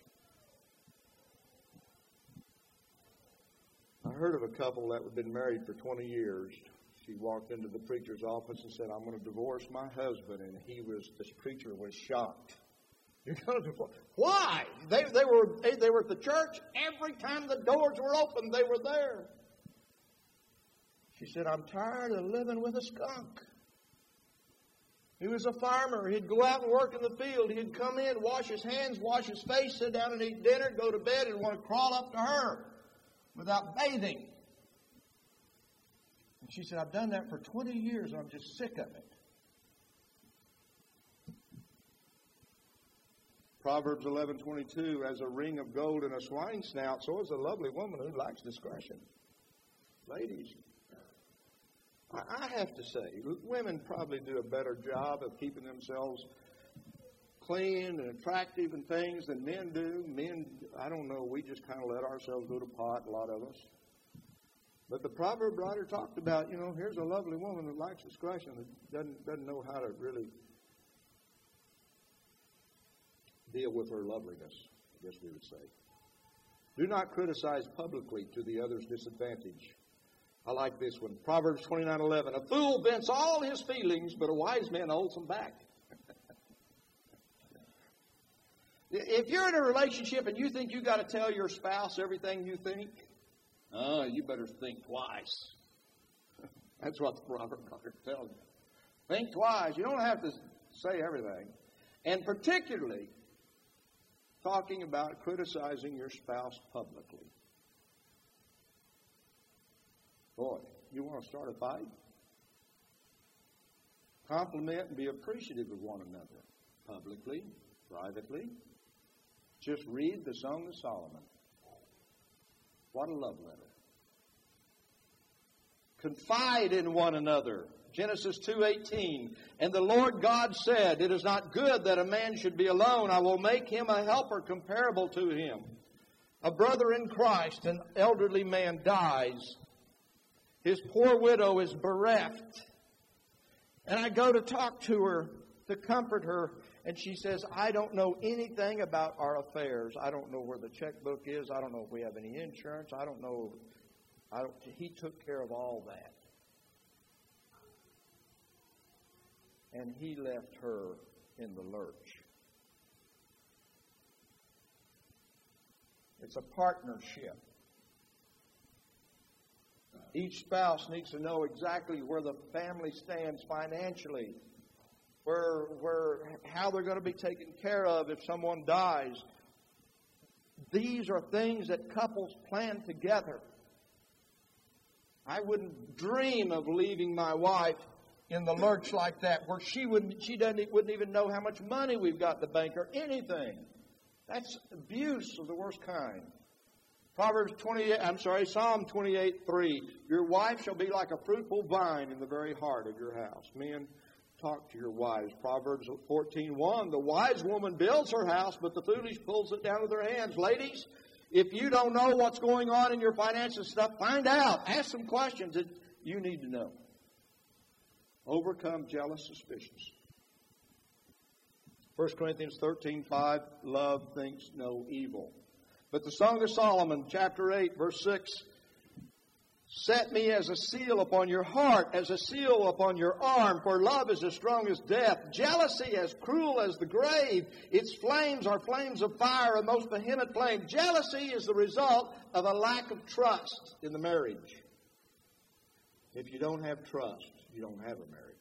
I heard of a couple that had been married for 20 years. She walked into the preacher's office and said, I'm going to divorce my husband. And this preacher was shocked. You're going to divorce? Why? They were at the church. Every time the doors were open, they were there. She said, I'm tired of living with a skunk. He was a farmer. He'd go out and work in the field. He'd come in, wash his hands, wash his face, sit down and eat dinner, go to bed, and want to crawl up to her without bathing. And she said, I've done that for 20 years and I'm just sick of it. Proverbs 11:22, as a ring of gold in a swine's snout, so is a lovely woman who likes discretion. Ladies, I have to say, women probably do a better job of keeping themselves clean and attractive and things than men do. Men, I don't know, we just kind of let ourselves go to pot, a lot of us. But the proverb writer talked about, here's a lovely woman that likes discretion, that doesn't know how to really deal with her loveliness, I guess we would say. Do not criticize publicly to the other's disadvantage. I like this one. Proverbs 29:11. A fool vents all his feelings, but a wise man holds them back. If you're in a relationship and you think you got to tell your spouse everything you think, you better think twice. That's what the proverb writer tells you. Think twice. You don't have to say everything. And particularly, talking about criticizing your spouse publicly. Boy, you want to start a fight? Compliment and be appreciative of one another. Publicly, privately. Just read the Song of Solomon. What a love letter. Confide in one another. Genesis 2:18. And the Lord God said, it is not good that a man should be alone. I will make him a helper comparable to him. A brother in Christ, an elderly man, dies. His poor widow is bereft. And I go to talk to her, to comfort her. And she says, I don't know anything about our affairs. I don't know where the checkbook is. I don't know if we have any insurance. I don't know. He took care of all that. And he left her in the lurch. It's a partnership. Each spouse needs to know exactly where the family stands financially, how they're going to be taken care of if someone dies. These are things that couples plan together. I wouldn't dream of leaving my wife in the lurch like that, where she wouldn't even know how much money we've got in the bank or anything. That's abuse of the worst kind. Psalm 28:3. Your wife shall be like a fruitful vine in the very heart of your house. Men, talk to your wives. Proverbs 14:1. The wise woman builds her house, but the foolish pulls it down with her hands. Ladies, if you don't know what's going on in your financial stuff, find out. Ask some questions that you need to know. Overcome jealous suspicions. 1 Corinthians 13:5. Love thinks no evil. But the Song of Solomon, chapter 8, verse 6, set me as a seal upon your heart, as a seal upon your arm, for love is as strong as death, jealousy as cruel as the grave. Its flames are flames of fire, a most vehement flame. Jealousy is the result of a lack of trust in the marriage. If you don't have trust, you don't have a marriage.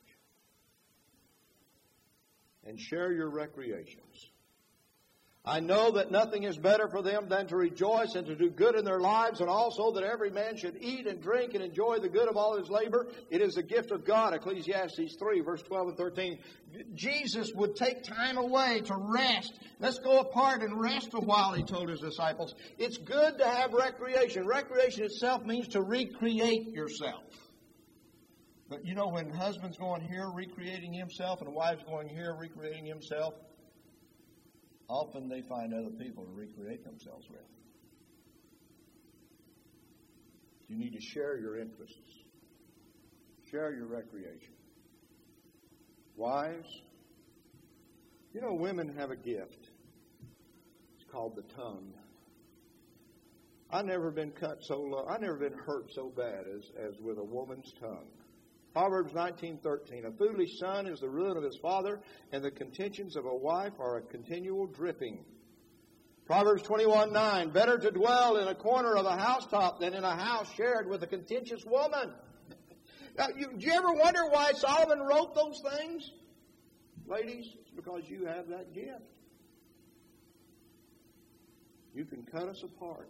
And share your recreations. I know that nothing is better for them than to rejoice and to do good in their lives, and also that every man should eat and drink and enjoy the good of all his labor. It is a gift of God, Ecclesiastes 3, verse 12 and 13. Jesus would take time away to rest. Let's go apart and rest a while, he told his disciples. It's good to have recreation. Recreation itself means to recreate yourself. But you know, when husband's going here recreating himself and the wife's going here recreating himself, often they find other people to recreate themselves with. You need to share your interests. Share your recreation. Wives, you know, women have a gift. It's called the tongue. I've never been cut so low. I've never been hurt so bad as with a woman's tongue. Proverbs 19:13. A foolish son is the ruin of his father, and the contentions of a wife are a continual dripping. Proverbs 21:9. Better to dwell in a corner of a housetop than in a house shared with a contentious woman. Now, do you ever wonder why Solomon wrote those things? Ladies, it's because you have that gift. You can cut us apart.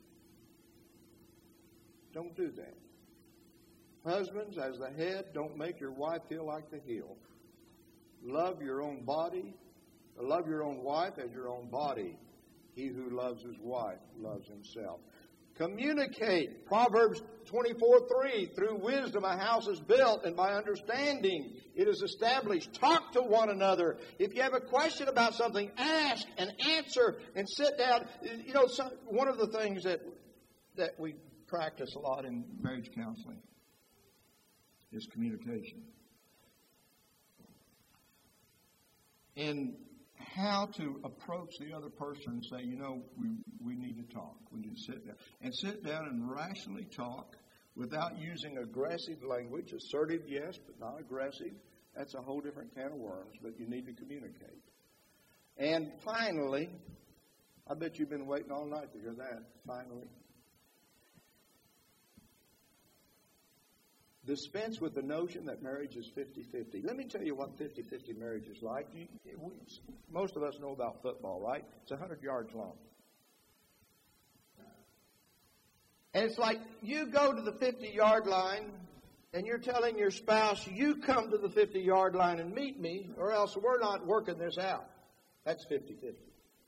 Don't do that. Husbands, as the head, don't make your wife feel like the heel. Love your own body. Love your own wife as your own body. He who loves his wife loves himself. Communicate. Proverbs 24:3. Through wisdom a house is built, and by understanding it is established. Talk to one another. If you have a question about something, ask and answer and sit down. You know, one of the things that we practice a lot in marriage counseling is communication. And how to approach the other person and say, you know, we need to talk. We need to sit down. And sit down and rationally talk without using aggressive language. Assertive, yes, but not aggressive. That's a whole different can of worms, but you need to communicate. And finally, I bet you've been waiting all night to hear that. Finally, dispense with the notion that marriage is 50-50. Let me tell you what 50-50 marriage is like. Most of us know about football, right? It's 100 yards long. And it's like you go to the 50-yard line and you're telling your spouse, you come to the 50-yard line and meet me, or else we're not working this out. That's 50-50.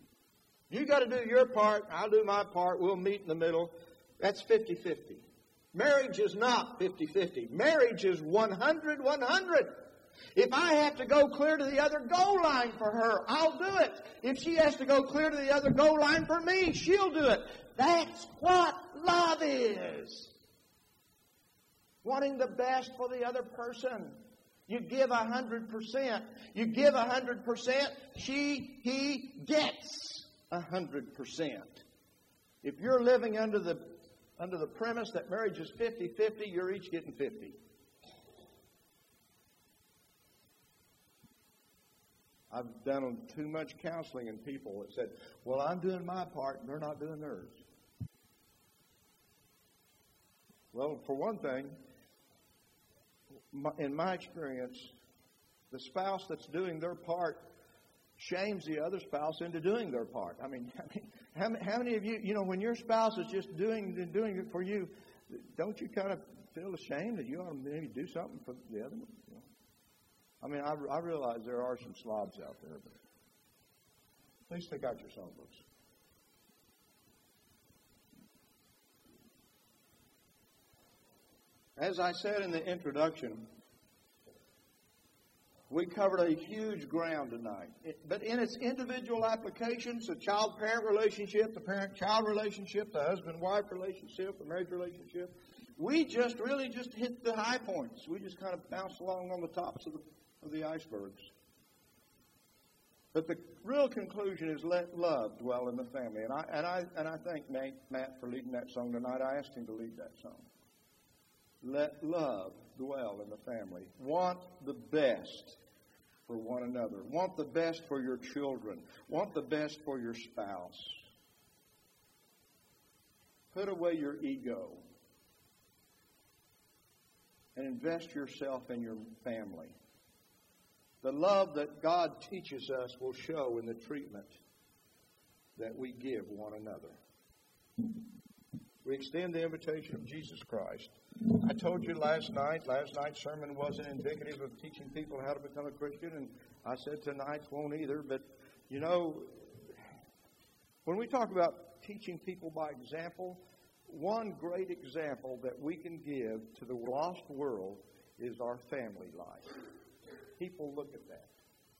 You got to do your part, I'll do my part, we'll meet in the middle. That's 50-50. Marriage is not 50-50. Marriage is 100-100. If I have to go clear to the other goal line for her, I'll do it. If she has to go clear to the other goal line for me, she'll do it. That's what love is. Wanting the best for the other person. You give 100%. You give 100%, he gets 100%. If you're living under the premise that marriage is 50-50, you're each getting 50. I've done too much counseling in people that said, well, I'm doing my part and they're not doing theirs. Well, for one thing, in my experience, the spouse that's doing their part shames the other spouse into doing their part. I mean, how many of you, when your spouse is just doing it for you, don't you kind of feel ashamed that you ought to maybe do something for the other one? I mean, I realize there are some slobs out there, but please take out your songbooks. As I said in the introduction, we covered a huge ground tonight. But in its individual applications, the child-parent relationship, the parent-child relationship, the husband-wife relationship, the marriage relationship, we really just hit the high points. We just kind of bounced along on the tops of the icebergs. But the real conclusion is let love dwell in the family. And I thank Matt for leading that song tonight. I asked him to lead that song. Let love dwell in the family. Want the best for one another. Want the best for your children. Want the best for your spouse. Put away your ego and invest yourself in your family. The love that God teaches us will show in the treatment that we give one another. We extend the invitation of Jesus Christ. I told you last night's sermon wasn't indicative of teaching people how to become a Christian, and I said tonight's won't either. But, when we talk about teaching people by example, one great example that we can give to the lost world is our family life. People look at that.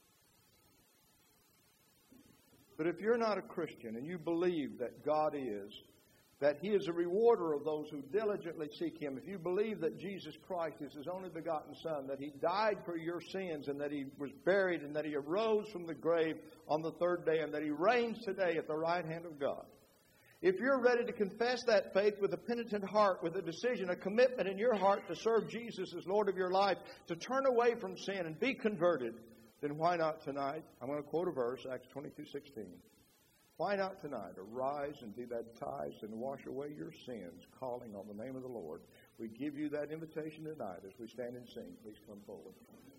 But if you're not a Christian and you believe that God is, that He is a rewarder of those who diligently seek Him, if you believe that Jesus Christ is His only begotten Son, that He died for your sins and that He was buried and that He arose from the grave on the third day and that He reigns today at the right hand of God, if you're ready to confess that faith with a penitent heart, with a decision, a commitment in your heart to serve Jesus as Lord of your life, to turn away from sin and be converted, then why not tonight? I'm going to quote a verse, Acts 22:16. Why not tonight arise and be baptized and wash away your sins, calling on the name of the Lord? We give you that invitation tonight as we stand and sing. Please come forward.